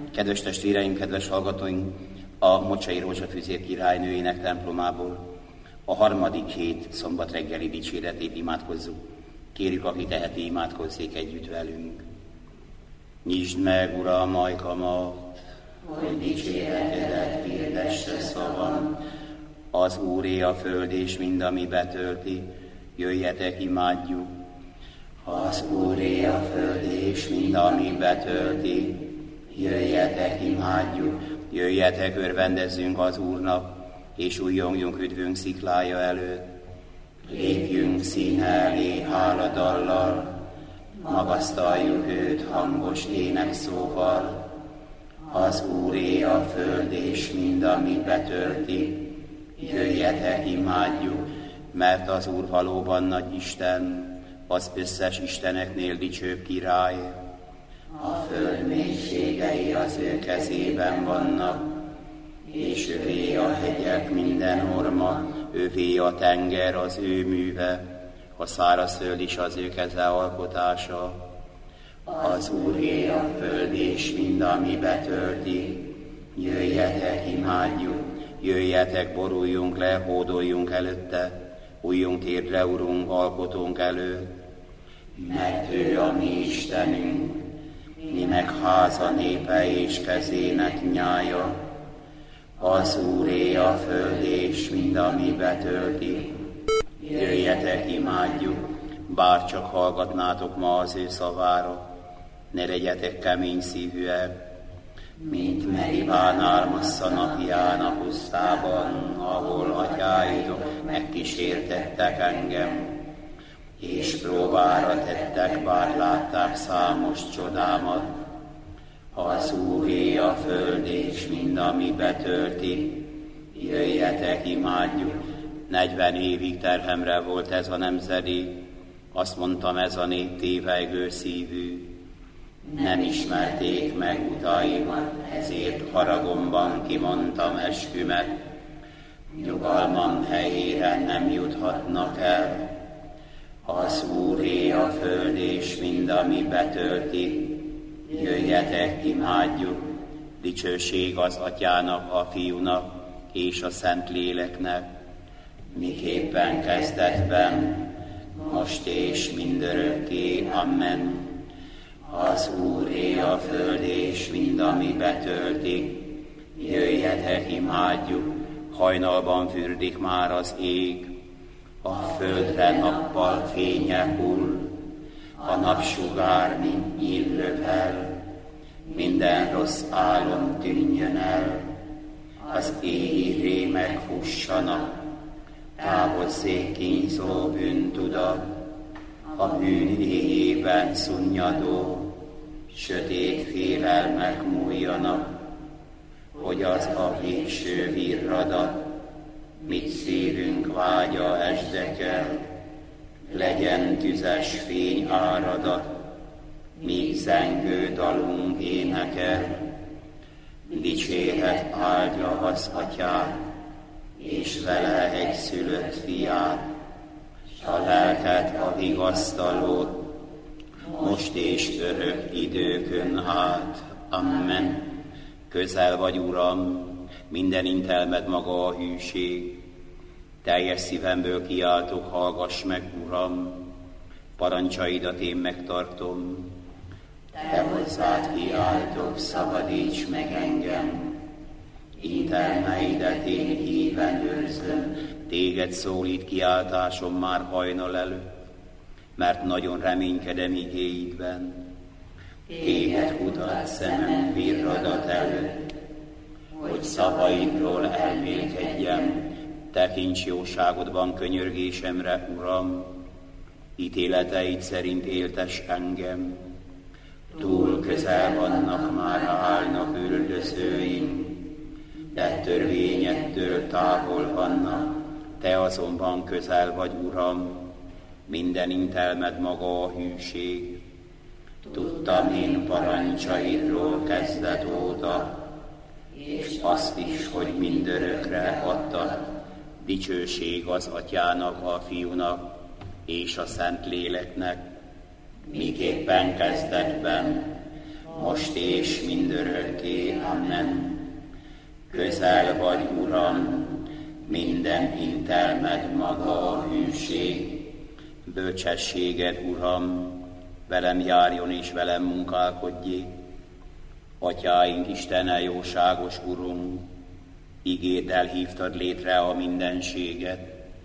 Kedves testvéreim, kedves hallgatóink, a Mocsai Rózsafűzér királynőjének templomából a harmadik hét szombat reggeli dicséretét imádkozzuk. Kérjük, aki teheti, imádkozzék együtt velünk. Nyisd meg, Uram, ajkamat, hogy dicséretedet hirdesse szavam. Az Úré a föld és mind, ami betölti, jöjjetek, imádjuk. Az Úré a föld és mind, ami betölti, jöjjetek, imádjuk. Jöjjetek, örvendezzünk az Úrnak, és újjongjunk üdvünk sziklája előtt. Lépjünk színe elé háladallal, magasztaljuk őt hangos énekszóval. Az Úré a föld és mind, ami betölti, jöjjetek, imádjuk, mert az Úr valóban nagy Isten, az összes isteneknél dicsőbb király. A föld mélységei az ő kezében vannak, és övé a hegyek minden orma, övé a tenger az ő műve, a szárazföld is az ő keze alkotása. Az Úré a föld és mind, ami betölti, jöjjetek, imádjuk, jöjjetek, boruljunk le, hódoljunk előtte, újjunk térdre, Urunk, alkotónk előtt. Mert ő a mi Istenünk, mi meg háza népe és kezének nyája. Az Úré a föld és mind, ami betölti, jöjjetek, imádjuk, bár csak hallgatnátok ma az ő szavára, ne legyetek kemény szívűek, mint Meribán Ármassza napján a pusztában, ahol atyáidok megkísértettek engem, és próbára tettek, bár látták számos csodámat. Az Úré a föld és mind, ami betölti, jöjjetek, imádjuk. 40 évig terhemre volt ez a nemzedék, azt mondtam, ez a nép tévejgő szívű. Nem ismerték meg utaimat, ezért haragomban kimondtam eskümet. Nyugalmam helyére nem juthatnak el. Az Úré a föld és mind, ami betölti, jöjjetek, imádjuk. Dicsőség az Atyának, a Fiúnak és a Szentléleknek, miképpen kezdetben, most és mindörökké. Amen. Az Úré a föld és mind, ami betölti, jöjjetek, imádjuk. Hajnalban fürdik már az ég, a földre nappal fénye hull, a napsugár, mint nyíl lövel, minden rossz álom tűnjön el, az égi rémek fussanak, távozzék kínzó bűntudat, a bűn éjében szunnyadó, sötét félelmek múljanak, hogy az a végső virradat, mit szívünk vágya esdekel, legyen tüzes fény áradat, míg zengő dalunk énekel. Dicséret áldja az Atyát, és vele egyszülött fiát, a lelket, a vigasztalót, most és örök időkön át. Amen. Közel vagy, Uram, minden intelmed maga a hűség. Teljes szívemből kiáltok, hallgass meg, Uram, parancsaidat én megtartom. Te hozzád kiáltok, szabadíts meg engem. Intelmeidet én híven őrzöm. Téged szólít kiáltásom már hajnal előtt, mert nagyon reménykedem igéidben. Téged kutat szemem virradat előtt, hogy szavaidról elmélkedjem. Tekints jóságodban könyörgésemre, Uram, ítéleteid szerint éltes engem. Túl közel vannak, már állnak üldözőim, de törvényettől távol vannak, te azonban közel vagy, Uram, minden intelmed maga a hűség. Tudtam én parancsaidról kezdet óta, és azt is, hogy mindörökre adtad. Dicsőség az Atyának, a Fiúnak és a Szentléleknek, miképpen kezdetben, most és mindörökké. Amen. Közel vagy, Uram, minden intelmed maga a hűség. Bölcsességed, Uram, velem járjon és velem munkálkodjék. Atyáink Istene, jóságos Urunk, igéddel hívtad létre a mindenséget.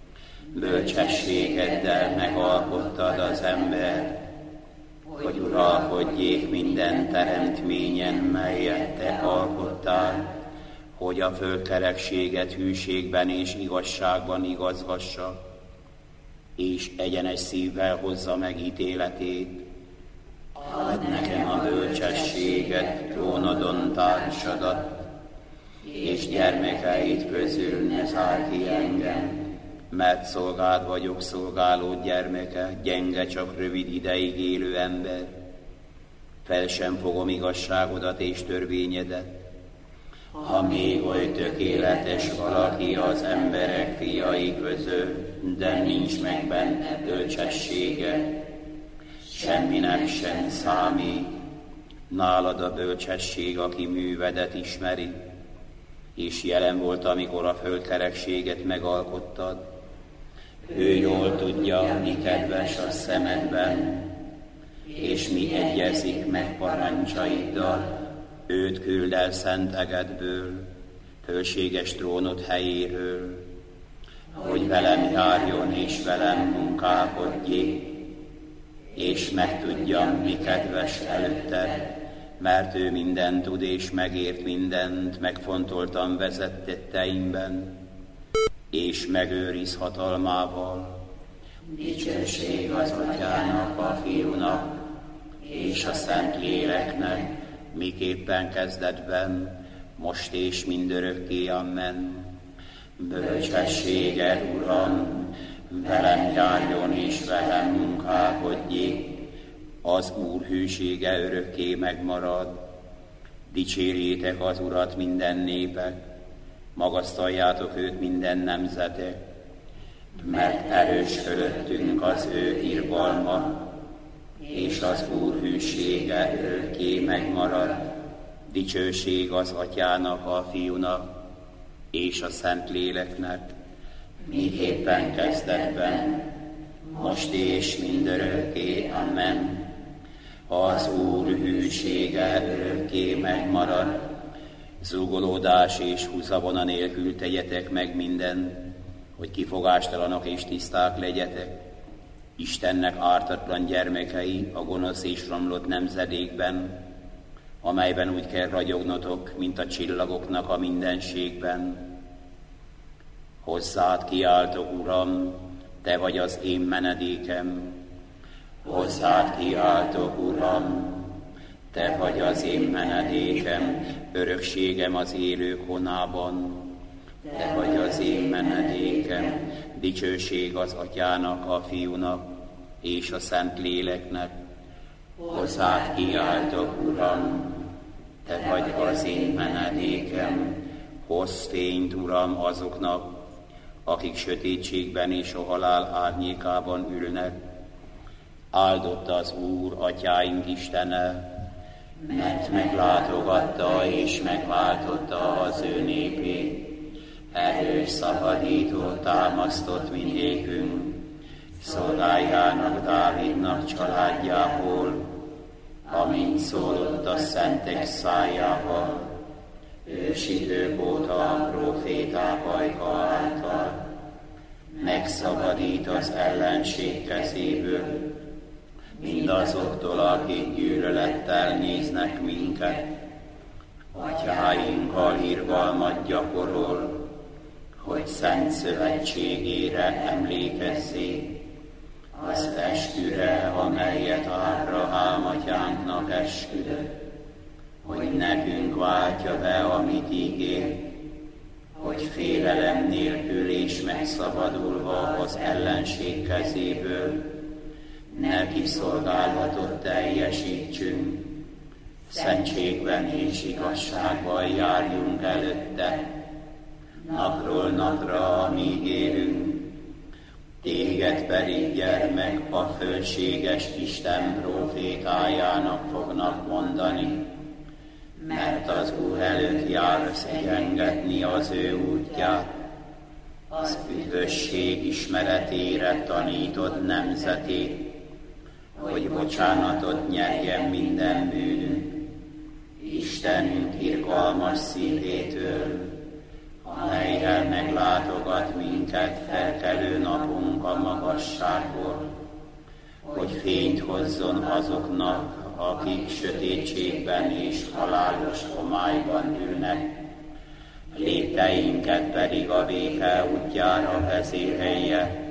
Bölcsességeddel megalkottad az ember, hogy uralkodjék minden teremtményen, melyet te alkottál, hogy a földkerekséget hűségben és igazságban igazgassa, és egyenes szívvel hozza meg ítéletét. Add nekem a bölcsességet, trónodon társadat, és gyermekeid közül ne zárj ki engem, mert szolgád vagyok, szolgálód gyermeke, gyenge, csak rövid ideig élő ember. Fel sem fogom igazságodat és törvényedet. Ha még oly tökéletes valaki az emberek fiai között, de nincs meg benne bölcsessége, semminek sem számít. Nálad a bölcsesség, aki művedet ismeri, és jelen volt, amikor a földkerekséget megalkottad. Ő jól tudja, mi kedves a szemedben, és mi egyezik meg parancsaiddal. Őt küld el szent egedből, fölséges trónod helyéről, hogy velem járjon és velem munkálkodjék, és megtudjam, mi kedves előtted, mert ő mindent tud és megért mindent, megfontoltan vezet tetteimben, és megőriz hatalmával. Dicsőség az Atyának, a Fiúnak, és a Szent Léleknek, miképpen kezdetben, most és mindörökké. Amen. Bölcsességed, Uram, velem járjon és velem munkálkodjék, az Úr hűsége örökké megmarad. Dicsérjétek az Urat minden népek, magasztaljátok őt minden nemzetek, mert erős fölöttünk az ő irgalma, és az Úr hűsége örökké megmarad. Dicsőség az Atyának, a Fiúnak, és a Szent Léleknek, miképpen kezdetben, most és mindörökké. Amen. Az Úr hűsége örökké megmarad. Zúgolódás és húzavona nélkül tegyetek meg mindent, hogy kifogástalanok és tiszták legyetek. Istennek ártatlan gyermekei a gonosz és romlott nemzedékben, amelyben úgy kell ragyognotok, mint a csillagoknak a mindenségben. Hozzád kiáltok, Uram, te vagy az én menedékem. Hozzád kiáltok, Uram, te vagy az én menedékem, örökségem az élők honában. Te vagy az én menedékem, dicsőség az Atyának, a Fiúnak, és a Szent Léleknek. Hozzád kiáltok, Uram, te vagy az én menedékem, hozz fényt, Uram, azoknak, akik sötétségben és a halál árnyékában ülnek. Áldott az Úr, Atyáink Istene, mert meglátogatta és megváltotta az ő népét. Erős szabadító támasztott mindékünk, szolgájának, Dávidnak családjából, amint szólott a szentek szájával, ősidők óta a próféták ajka által. Megszabadít az ellenség kezéből, mindazoktól, akik gyűlölettel néznek minket. Atyáinkkal irgalmat gyakorol, hogy szent szövetségére emlékezzék, az esküre, amelyet Ábrahám atyánknak esküdött, hogy nekünk váltja be, amit ígér, hogy félelem nélkül és megszabadulva az ellenség kezéből neki szolgálatot teljesítsünk, szentségben és igazságban járjunk előtte, napról napra, amíg élünk. Téged pedig, gyermek, a fölséges Isten prófétájának fognak mondani, mert az Úr előtt jár szégyengetni az ő útját. Az üdvösség ismeretére tanítod nemzetét, hogy bocsánatot nyerjen minden bűnünk. Istenünk irgalmas szívétől, amellyel meglátogat minket felkelő napunk a magasságból, hogy fényt hozzon azoknak, akik sötétségben és halálos homályban ülnek, lépteinket pedig a béke útjára vezérelje.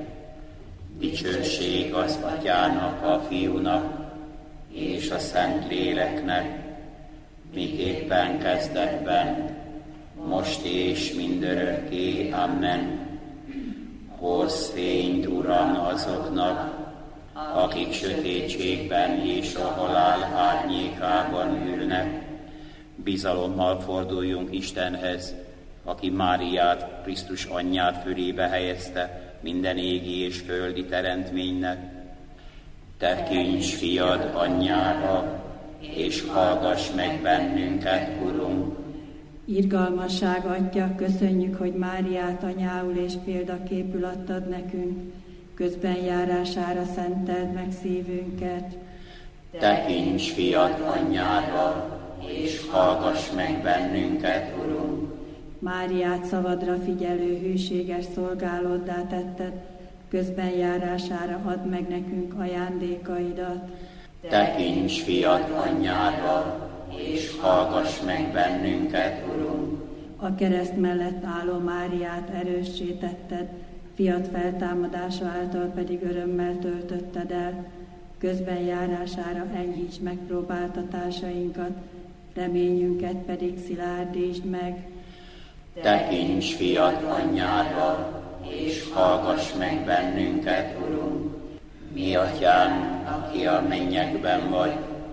Dicsőség az Atyának, a Fiúnak és a Szentléleknek, miképpen kezdetben, most és mindörökké. Amen. Hozz fényt, Uram, azoknak, akik sötétségben és a halál árnyékában ülnek. Bizalommal forduljunk Istenhez, aki Máriát, Krisztus anyját fölébe helyezte minden égi és földi teremtménynek. Tekints fiad anyjára, és hallgass meg bennünket, Urunk. Irgalmasság Atya, köszönjük, hogy Máriát anyául és példaképül adtad nekünk, közben járására szenteld meg szívünket. Tekints fiad anyjára, és hallgass meg bennünket, Urunk. Máriát szavadra figyelő hűséges szolgálóddá tetted, közben járására add meg nekünk ajándékaidat. Tekints fiad anyjára, és hallgass meg bennünket, Urunk. A kereszt mellett álló Máriát erőssé tetted, fiad feltámadása által pedig örömmel töltötted el, közben járására enyhíts megpróbáltatásainkat, reményünket pedig szilárdítsd meg. Tekints fiad anyjára, és hallgass meg bennünket, Urunk. Mi Atyám, aki a mennyekben vagy,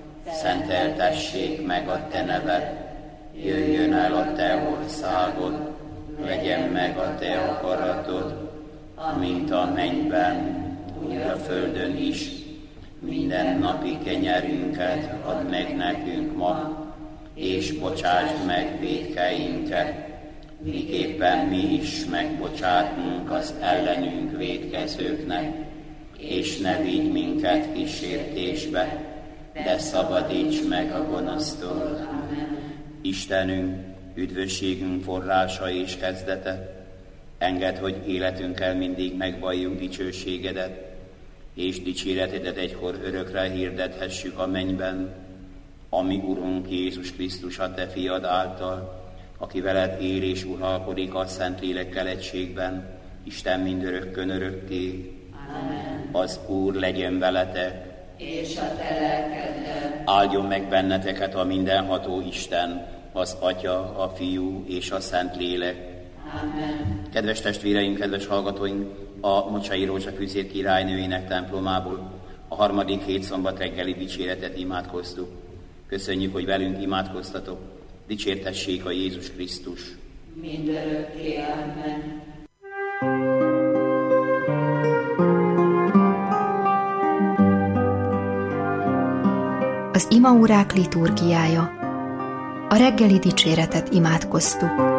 szenteltessék meg a te neved, jöjjön el a te országod, legyen meg a te akaratod, mint a mennyben, úgy a földön is. Minden napi kenyerünket add meg nekünk ma, és bocsásd meg vétkeinket, miképpen mi is megbocsátunk az ellenünk vétkezőknek, és ne vigy minket kísértésbe, de szabadíts meg a gonosztól. Istenünk, üdvösségünk forrása és kezdete, engedd, hogy életünkkel mindig megvalljunk dicsőségedet, és dicséretedet egykor örökre hirdethessük a mennyben, ami Urunk Jézus Krisztus a te fiad által, aki veled él és uralkodik a Szentlélekkel egységben, Isten mindörökkön örökké. Amen. Az Úr legyen veletek, és a te lelkeddel. Áldjon meg benneteket a mindenható Isten, az Atya, a Fiú és a Szentlélek. Amen. Kedves testvéreim, kedves hallgatóink, a Mocsai Rózsa Füzér királynőjének templomából a harmadik hétszombat reggeli dicséretet imádkoztuk. Köszönjük, hogy velünk imádkoztatok. Dicsértessék a Jézus Krisztus. Mindörökké. Amen. Az imaórák liturgiája. A reggeli dicséretet imádkoztuk.